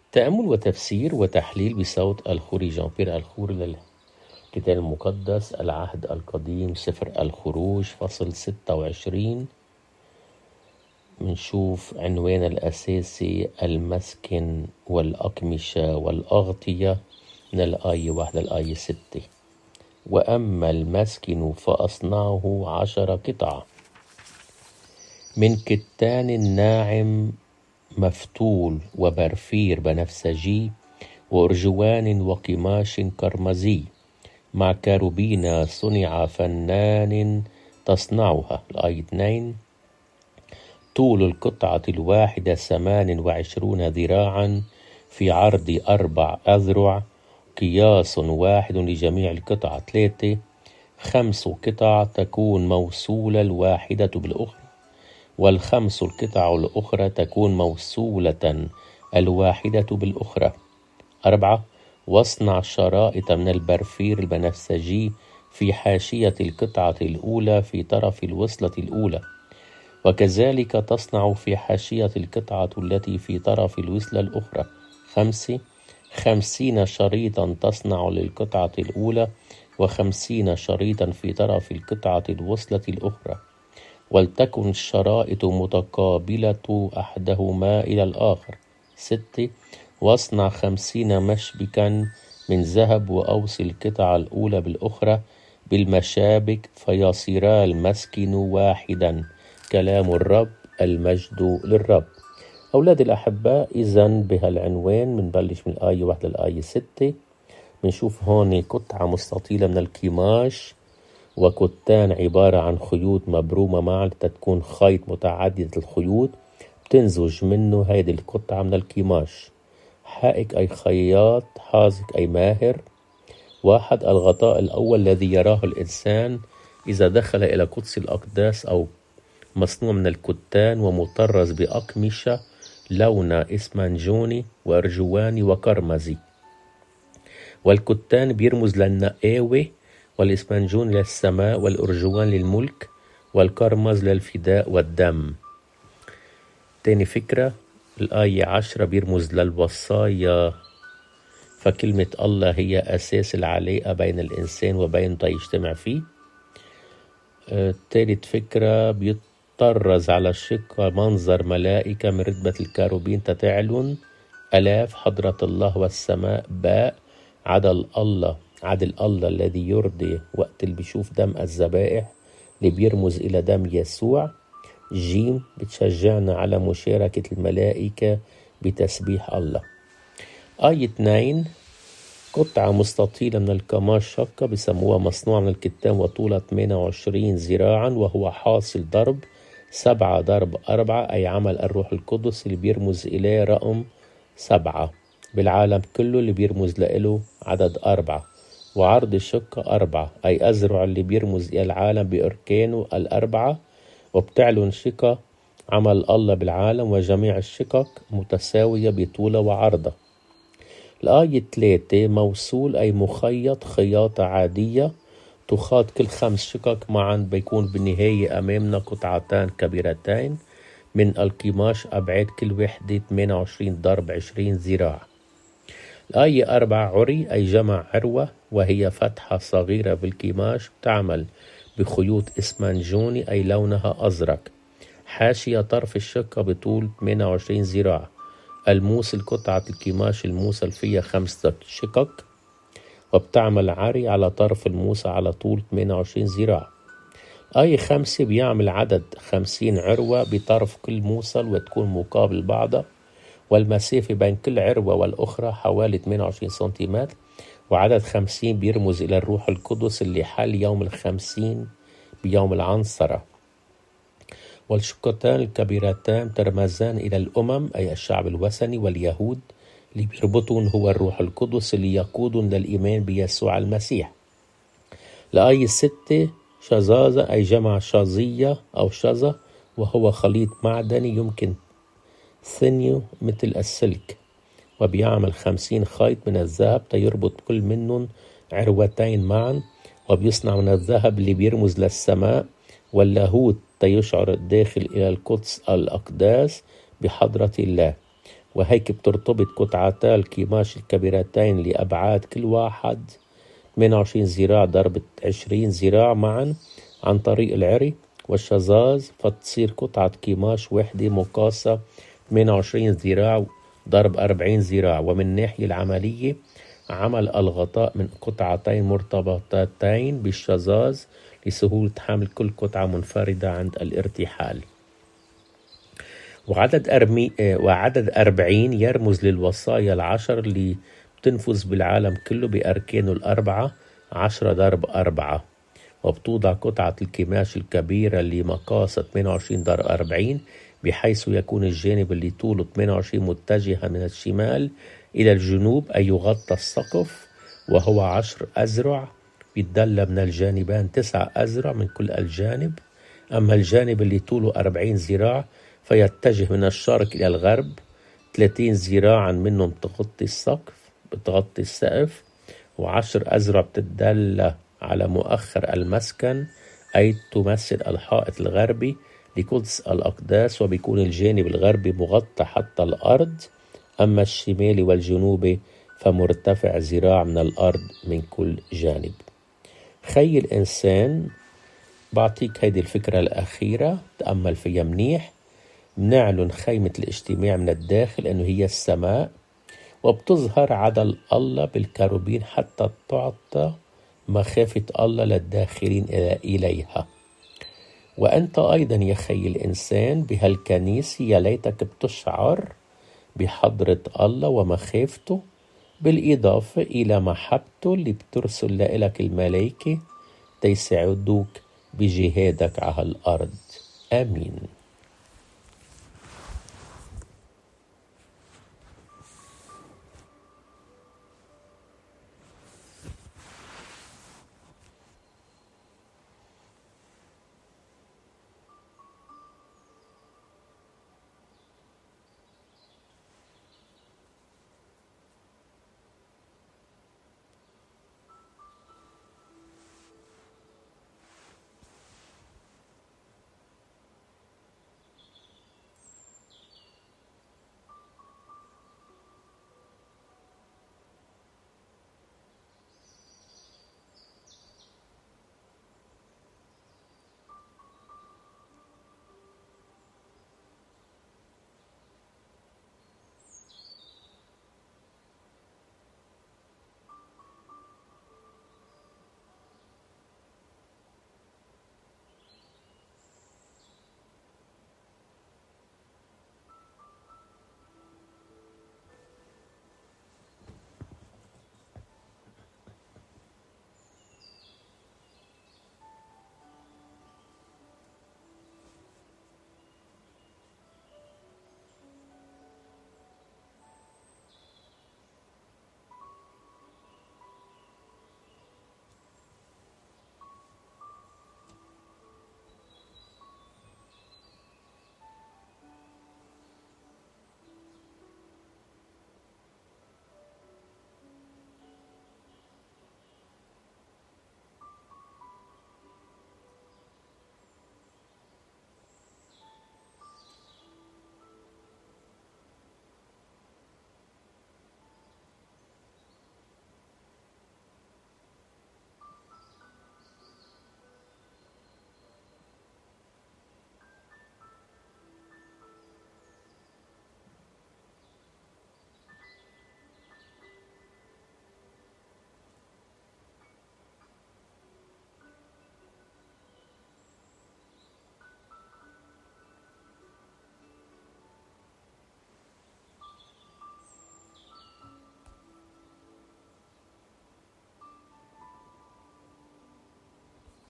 تأمل وتفسير وتحليل بصوت الخوري جان بيير الخور للكتاب المقدس العهد القديم سفر الخروج فصل 26. منشوف عنوان الأساسي المسكن والأقمشة والأغطية من الآية 1 للآية 6. وأما المسكن فأصنعه 10 قطعة من كتان ناعم مفتول وبرفير بنفسجي وأرجوان وقماش كرمزي مع كاروبين صنع فنان تصنعها. الآية 2. طول القطعة الواحدة 28 ذراعا في عرض 4 أذرع، قياس واحد لجميع القطع. 3. 5 قطع تكون موصولة الواحدة بالأخرى، والخمس القطع الأخرى تكون موصولة الواحدة بالأخرى. 4. واصنع شرائط من البرفير البنفسجي في حاشية القطعة الأولى في طرف الوصلة الأولى، وكذلك تصنع في حاشية القطعة التي في طرف الوصلة الأخرى. 5. 50 شريطا تصنع للقطعة الأولى، و50 شريطا في طرف القطعة الوصلة الأخرى، ولتكن الشرائط متقابلة أحدهما إلى الآخر. 6. واصنع 50 مشبكا من ذهب، وأوصل القطعة الأولى بالأخرى بالمشابك فيصيرا المسكن واحدا. كلام الرب، المجد للرب. أولاد الأحباء، إذن بهالعنوان منبلش من الآية 1 للآية 6. منشوف هون قطعة مستطيلة من القماش وكتان عبارة عن خيوط مبرومة معا لتكون خيط متعددة الخيوط، بتنزج منه هيدي القطعة من القماش. حائك أي خياط، حاذق أي ماهر. 1. الغطاء الأول الذي يراه الإنسان إذا دخل إلى قدس الأقداس، أو مصنوع من الكتان ومطرز بأقمشة لونها إسمنجوني وأرجواني وكرمزي. والكتان بيرمز للنقاوة، والإسمنجون للسماء، والأرجوان للملك، والكرمز للفداء والدم. تاني فكرة، الآية 10 بيرمز للوصايا، فكلمة الله هي أساس العلاقة بين الإنسان وبين يجتمع فيه. تالت فكرة، بيطرز على الشق منظر ملائكة من رتبة الكاروبين تتعلن ألاف حضرة الله والسماء. باء، عدل الله الذي يرضي وقت اللي بيشوف دم الذبائح اللي بيرمز إلى دم يسوع. جيم، بتشجعنا على مشاركة الملائكة بتسبيح الله. آية 2. قطعة مستطيلة من القماش شقة بسموها مصنوع من الكتان، وطولها 28 ذراعا، وهو حاصل ضرب 7 ضرب 4، أي عمل الروح القدس اللي بيرمز إليه رقم 7 بالعالم كله، اللي بيرمز له عدد 4. وعرض الشقة 4، أي أذرع اللي بيرمز إلى العالم بأركانه 4، وبتعلن شقة عمل الله بالعالم، وجميع الشقق متساوية بطولة وعرضة. الآية 3. موصول أي مخيط خياطة عادية تخاط كل 5 شقق معا، بيكون بالنهاية أمامنا قطعتان كبيرتين من القماش، أبعاد كل وحدة 28 ضرب 20 ذراع. الآية 4. عري أي جمع عروة، وهي فتحة صغيرة بالقماش تعمل بخيوط إسمنجوني أي لونها أزرق. حاشية طرف الشقة بطول 28 ذراع. الموصل قطعة القماش الموصل فيها 5 شقق، وبتعمل عري على طرف الموصل على طول 28 ذراع. آية 5. بيعمل عدد 50 عروة بطرف كل موصل، وتكون مقابل بعضها، والمسافة بين كل عروة والأخرى حوالي 28 سنتيمتر. وعدد 50 بيرمز إلى الروح القدس اللي حل يوم 50 بيوم العنصرة. والشقتان الكبيرتان ترمزان إلى الأمم، أي الشعب الوثني واليهود، اللي بيربطون هو الروح القدس اللي يقودون للإيمان بيسوع المسيح. الآية 6. شظاظة أي جمع شظية أو شظة، وهو خليط معدني يمكن ثنيه مثل السلك، وبيعمل 50 خيط من الذهب تيربط كل منهم عروتين معا، وبيصنع من الذهب اللي بيرمز للسماء واللاهوت تيشعر الداخل إلى القدس الأقداس بحضرة الله. وهيك بترتبط قطعتا الكماش الكبيرتين لأبعاد كل واحد 28 ذراع ضرب 20 ذراع معا عن طريق العري والشظاظ، فتصير قطعة كماش وحدة مقاسة 28 ذراع ضرب 40 ذراع. ومن الناحية العملية عمل الغطاء من قطعتين مرتبطتين بالشظاظ لسهولة حمل كل قطعة منفردة عند الارتحال. وعدد 40 يرمز للوصايا العشر اللي بتنفذ بالعالم كله بأركانه الأربعة 10 ضرب 4. وبتوضع قطعة الكماش الكبيرة اللي مقاسها 28 ضرب 40 بحيث يكون الجانب اللي طوله 28 متجها من الشمال إلى الجنوب، أي يغطى السقف، وهو 10 أذرع بيتدلى من الجانبين 9 أذرع من كل الجانب. أما الجانب اللي طوله 40 ذراع فيتجه من الشرق إلى الغرب 30 ذراعا منهم بتغطي السقف، و10 أذرع بتدلى على مؤخر المسكن، أي تمثل الحائط الغربي لقدس الأقداس، وبيكون الجانب الغربي مغطى حتى الأرض، أما الشمالي والجنوبي فمرتفع ذراع من الأرض من كل جانب. خي الإنسان بعطيك هيدي الفكرة الأخيرة تأمل فيها منيح. بنعلن خيمة الاجتماع من الداخل أنه هي السماء، وبتظهر عدل الله بالكروبين حتى تعطى مخافة الله للداخلين إليها. وأنت أيضا يا خي الإنسان بهالكنيسة يا ليتك بتشعر بحضرة الله ومخافته، بالإضافة إلى محبته اللي بترسل لك الملائكة تيساعدوك بجهادك على الأرض. آمين.